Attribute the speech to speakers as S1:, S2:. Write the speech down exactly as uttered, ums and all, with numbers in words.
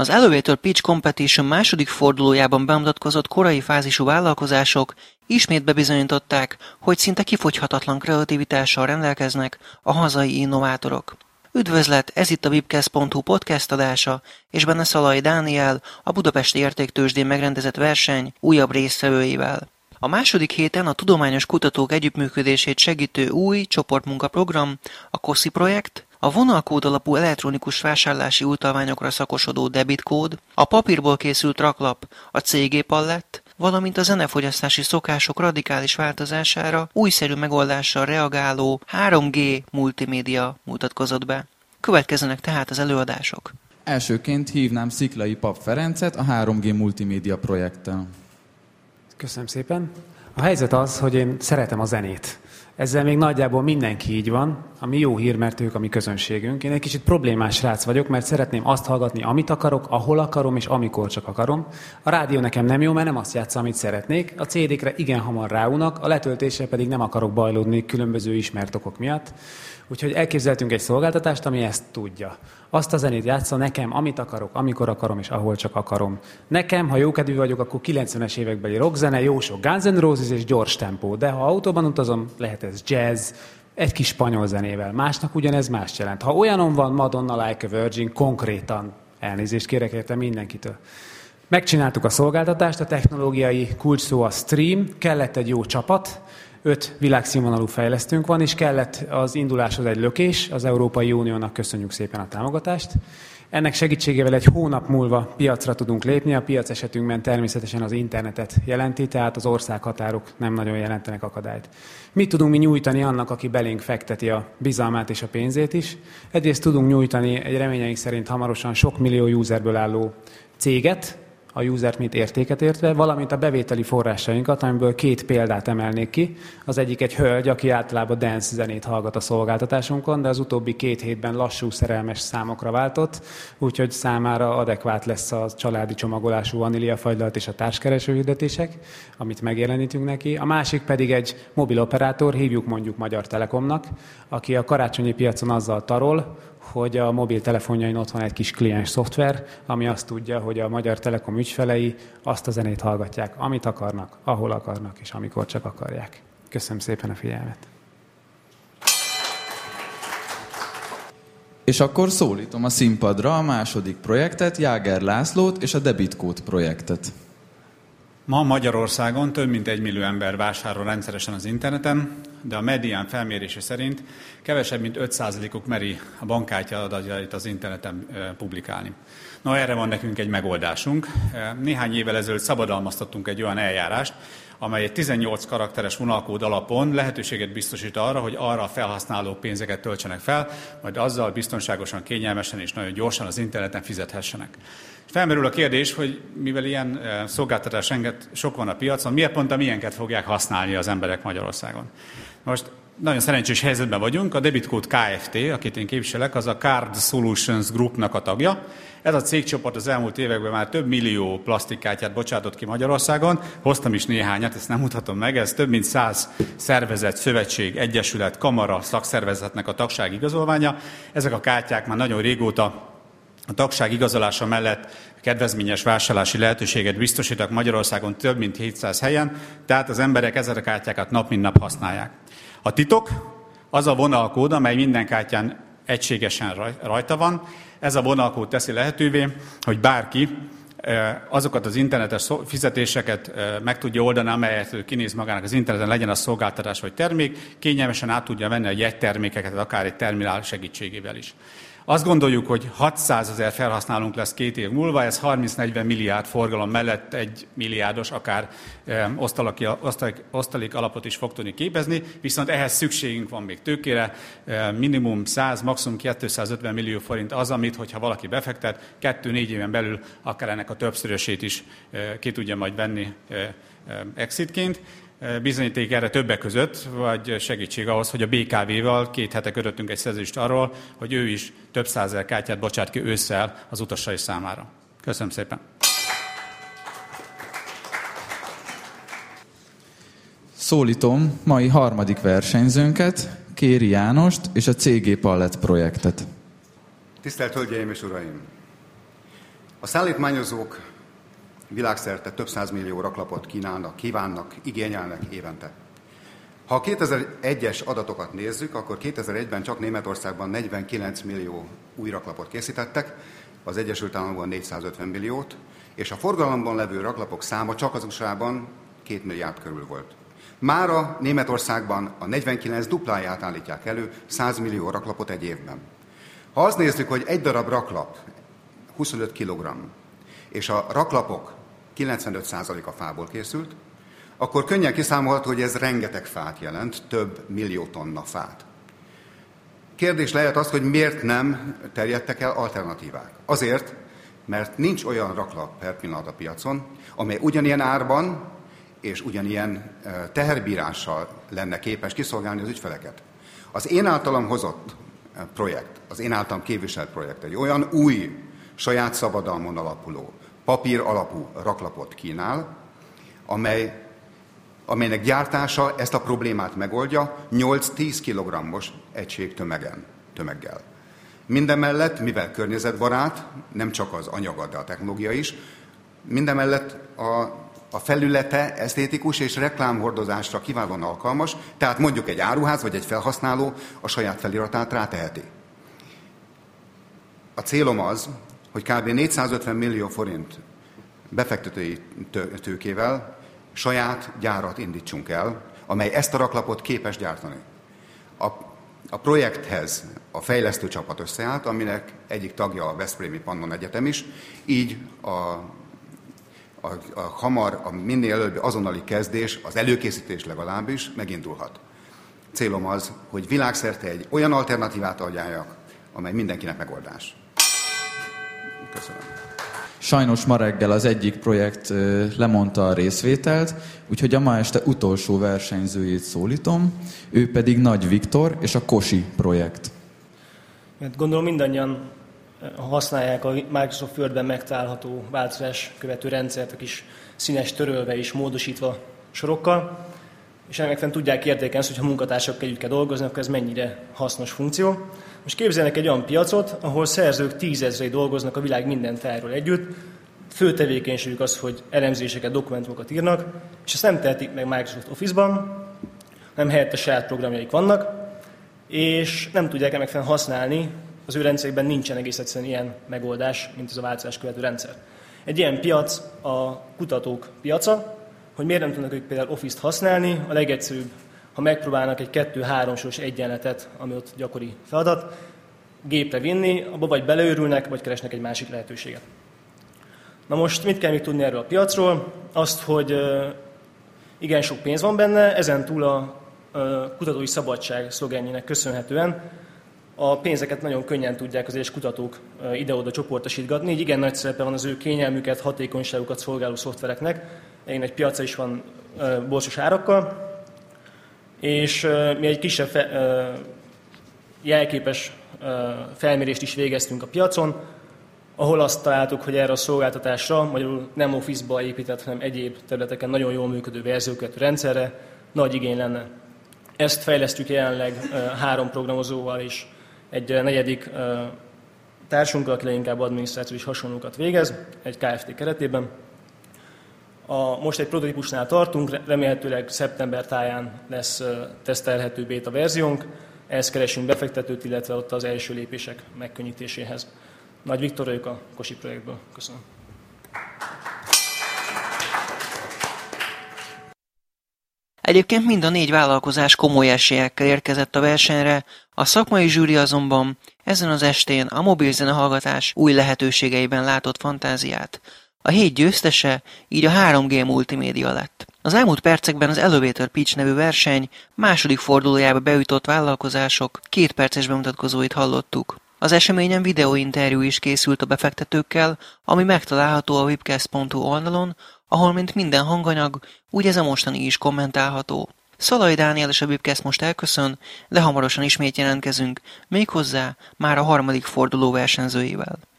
S1: Az Elevator Pitch Competition második fordulójában bemutatkozott korai fázisú vállalkozások ismét bebizonyították, hogy szinte kifogyhatatlan kreativitással rendelkeznek a hazai innovátorok. Üdvözlet, ez itt a webcast pont hu podcast adása, és benne Szalai Dániel, a Budapesti Értéktőzsdén megrendezett verseny újabb résztvevőivel. A második héten a tudományos kutatók együttműködését segítő új csoportmunkaprogram, a koszi projekt, a vonalkód alapú elektronikus vásárlási utalványokra szakosodó debitkód, a papírból készült raklap, a cé gé Pallett, valamint a zenefogyasztási szokások radikális változására újszerű megoldással reagáló három gé multimédia mutatkozott be. Következzenek tehát az előadások.
S2: Elsőként hívnám Sziklai Pap Ferencet a három gé multimédia projekttel.
S3: Köszönöm szépen. A helyzet az, hogy én szeretem a zenét. Ezzel még nagyjából mindenki így van, ami jó hír, mert ők a mi közönségünk. Én egy kicsit problémás srác vagyok, mert szeretném azt hallgatni, amit akarok, ahol akarom, és amikor csak akarom. A rádió nekem nem jó, mert nem azt játsza, amit szeretnék. A cé dékre igen hamar ráunak, a letöltésre pedig nem akarok bajlódni különböző ismert okok miatt. Úgyhogy elképzeltünk egy szolgáltatást, ami ezt tudja. Azt a zenét játsza nekem, amit akarok, amikor akarom, és ahol csak akarom. Nekem, ha jókedvű vagyok, akkor kilencvenes évekbeli rockzene, jó sok Guns N' Roses és gyors tempó. De ha autóban utazom, lehet ez jazz, egy kis spanyol zenével. Másnak ugyanez más jelent. Ha olyanon van Madonna Like a Virgin, konkrétan elnézést kérek érte mindenkitől. Megcsináltuk a szolgáltatást, a technológiai kulcsszó a stream, kellett egy jó csapat, öt világszínvonalú fejlesztőnk van, és kellett az induláshoz egy lökés, az Európai Uniónak köszönjük szépen a támogatást. Ennek segítségével egy hónap múlva piacra tudunk lépni, a piac esetünkben természetesen az internetet jelenti, tehát az országhatárok nem nagyon jelentenek akadályt. Mit tudunk mi nyújtani annak, aki belénk fekteti a bizalmát és a pénzét is? Egyrészt tudunk nyújtani egy reményeink szerint hamarosan sok millió userből álló céget, a usert mint értéket értve, valamint a bevételi forrásainkat, amiből két példát emelnék ki. Az egyik egy hölgy, aki általában dance zenét hallgat a szolgáltatásunkon, de az utóbbi két hétben lassú szerelmes számokra váltott, úgyhogy számára adekvát lesz a családi csomagolású vaníliafagylalt és a társkereső hirdetések, amit megjelenítünk neki. A másik pedig egy mobiloperátor, hívjuk mondjuk Magyar Telekomnak, aki a karácsonyi piacon azzal tarol, hogy a mobiltelefonjain ott van egy kis kliens szoftver, ami azt tudja, hogy a Magyar Telekom ügyfelei azt a zenét hallgatják, amit akarnak, ahol akarnak, és amikor csak akarják. Köszönöm szépen a figyelmet!
S2: És akkor szólítom a színpadra a második projektet, Jáger Lászlót és a debitkód projektet.
S4: Ma Magyarországon több mint egy millió ember vásárol rendszeresen az interneten, de a Medián felmérése szerint kevesebb, mint öt százalékuk meri a bankkártya adatait az interneten publikálni. Na, erre van nekünk egy megoldásunk. Néhány évvel ezelőtt szabadalmaztattunk egy olyan eljárást, amely egy tizennyolc karakteres vonalkód alapon lehetőséget biztosít arra, hogy arra a felhasználók pénzeket töltsenek fel, majd azzal biztonságosan, kényelmesen és nagyon gyorsan az interneten fizethessenek. Felmerül a kérdés, hogy mivel ilyen szolgáltatás renget sok van a piacon, miért pont a milyenket fogják használni az emberek Magyarországon? Most nagyon szerencsés helyzetben vagyunk, a Debitkód Kft., akit én képviselek, az a Card Solutions Groupnak a tagja. Ez a cégcsoport az elmúlt években már több millió plastikkártyát bocsátott ki Magyarországon. Hoztam is néhányat, ezt nem mutatom meg, ez több mint száz szervezet, szövetség, egyesület, kamara, szakszervezetnek a tagsági igazolványa. Ezek a kártyák már nagyon régóta a tagság igazolása mellett kedvezményes vásárlási lehetőséget biztosítak Magyarországon több mint hétszáz helyen, tehát az emberek ezeket a kártyákat nap mint nap használják. A titok az a vonalkód, amely minden kártyán egységesen rajta van. Ez a vonalkód teszi lehetővé, hogy bárki azokat az internetes fizetéseket meg tudja oldani, amelyet kinéz magának az interneten, legyen az szolgáltatás vagy termék, kényelmesen át tudja venni a jegytermékeket, akár egy terminál segítségével is. Azt gondoljuk, hogy hatszázezer felhasználónk lesz két év múlva, ez harminc-negyven milliárd forgalom mellett egy milliárdos, akár e, osztalaki, osztalék, osztalék alapot is fog tudni képezni, viszont ehhez szükségünk van még tőkére, e, minimum száz, maximum kétszázötven millió forint az, amit, hogyha valaki befektet, kettő-négy éven belül akár ennek a többszörösét is e, ki tudja majd venni e, e, exitként. Bizonyíték erre többek között, vagy segítség ahhoz, hogy a bé ká vé-val két hete kötöttünk egy szerződést arról, hogy ő is több százezer kártyát bocsát ki ősszel az utasai számára. Köszönöm szépen!
S2: Szólítom mai harmadik versenyzőnket, Kéri Jánost és a cé gé Pallett projektet.
S5: Tisztelt Hölgyeim és Uraim! A szállítmányozók világszerte több százmillió raklapot kínálnak, kívánnak, igényelnek évente. Ha a kétezer-egyes adatokat nézzük, akkor kétezer-egyben csak Németországban negyvenkilenc millió új raklapot készítettek, az Egyesült Államokban négyszázötven milliót, és a forgalomban levő raklapok száma csak az u es á-ban két milliárd körül volt. Mára Németországban a negyvenkilenc dupláját állítják elő, száz millió raklapot egy évben. Ha azt nézzük, hogy egy darab raklap huszonöt kilogramm, és a raklapok kilencvenöt százaléka fából készült, akkor könnyen kiszámolható, hogy ez rengeteg fát jelent, több millió tonna fát. Kérdés lehet az, hogy miért nem terjedtek el alternatívák. Azért, mert nincs olyan raklap per pillanat a piacon, amely ugyanilyen árban és ugyanilyen teherbírással lenne képes kiszolgálni az ügyfeleket. Az én általam hozott projekt, az én általam képviselt projekt egy olyan új, saját szabadalmon alapuló, papír alapú raklapot kínál, amely, amelynek gyártása ezt a problémát megoldja nyolc-tíz kilogrammos egység tömegen, tömeggel. Mindemellett, mivel környezetbarát, nem csak az anyaga, de a technológia is, mindemellett a, a felülete esztétikus és reklámhordozásra kiválóan alkalmas, tehát mondjuk egy áruház vagy egy felhasználó a saját feliratát ráteheti. A célom az, hogy kb. négyszázötven millió forint befektetői tőkével saját gyárat indítsunk el, amely ezt a raklapot képes gyártani. A, a projekthez a fejlesztő csapat összeállt, aminek egyik tagja a Veszprémi Pannon Egyetem is, így a, a, a hamar, a minél előbbi azonnali kezdés, az előkészítés legalábbis megindulhat. Célom az, hogy világszerte egy olyan alternatívát adjáljak, amely mindenkinek megoldás. Köszönöm.
S2: Sajnos ma reggel az egyik projekt lemondta a részvételt, úgyhogy a ma este utolsó versenyzőjét szólítom, ő pedig Nagy Viktor és a Kosi projekt.
S6: Gondolom mindannyian használják a Microsoft Wordben megtalálható változás követő rendszert, a kis színes törölve és módosítva sorokkal, és ennek fent tudják értékelni, hogy ha munkatársakkal együtt kell dolgozni, akkor ez mennyire hasznos funkció. Most képzeljenek egy olyan piacot, ahol szerzők tízezrei dolgoznak a világ minden tájáról együtt, fő tevékenységük az, hogy elemzéseket, dokumentumokat írnak, és ezt nem tehetik meg Microsoft Office-ban, hanem helyette saját programjaik vannak, és nem tudják megfelelően használni, az ő rendszerekben nincsen egész egyszerűen ilyen megoldás, mint ez a változás követő rendszer. Egy ilyen piac a kutatók piaca, hogy miért nem tudnak ők például Office-t használni, a legegyszerűbb, ha megpróbálnak egy kettő-három soros egyenletet, ami ott gyakori feladat, gépre vinni, abba vagy beleőrülnek, vagy keresnek egy másik lehetőséget. Na most mit kell még tudni erről a piacról? Azt, hogy igen sok pénz van benne, ezen túl a kutatói szabadság szlogenjének köszönhetően a pénzeket nagyon könnyen tudják az egyes kutatók ide-oda csoportosítgatni, így igen nagy szerepe van az ő kényelmüket, hatékonyságukat szolgáló szoftvereknek. Egy egy piaca is van borsos árakkal, és mi egy kisebb fe, jelképes felmérést is végeztünk a piacon, ahol azt találtuk, hogy erre a szolgáltatásra, magyarul nem Office-ba épített, hanem egyéb területeken nagyon jól működő verziókövető rendszerre nagy igény lenne. Ezt fejlesztjük jelenleg három programozóval és egy negyedik társunkkal, aki leginkább adminisztráció és hasonlókat végez, egy Kft. Keretében. A, most egy prototípusnál tartunk, remélhetőleg szeptember táján lesz tesztelhető béta verziónk, ehhez keresünk befektetőt, illetve ott az első lépések megkönnyítéséhez. Nagy Viktor vagyok a Kosi projektből. Köszönöm.
S1: Egyébként mind a négy vállalkozás komoly esélyekkel érkezett a versenyre, a szakmai zsűri azonban ezen az estén a mobil zenehallgatás új lehetőségeiben látott fantáziát. A hét győztese így a három G Multimédia lett. Az elmúlt percekben az Elevator Pitch nevű verseny második fordulójába bejutott vállalkozások két perces bemutatkozóit hallottuk. Az eseményen videóinterjú is készült a befektetőkkel, ami megtalálható a webcast pont hu oldalon, ahol mint minden hanganyag, úgy ez a mostani is kommentálható. Szalai Dániel és a webcast most elköszön, de hamarosan ismét jelentkezünk, méghozzá már a harmadik forduló versenyzőivel.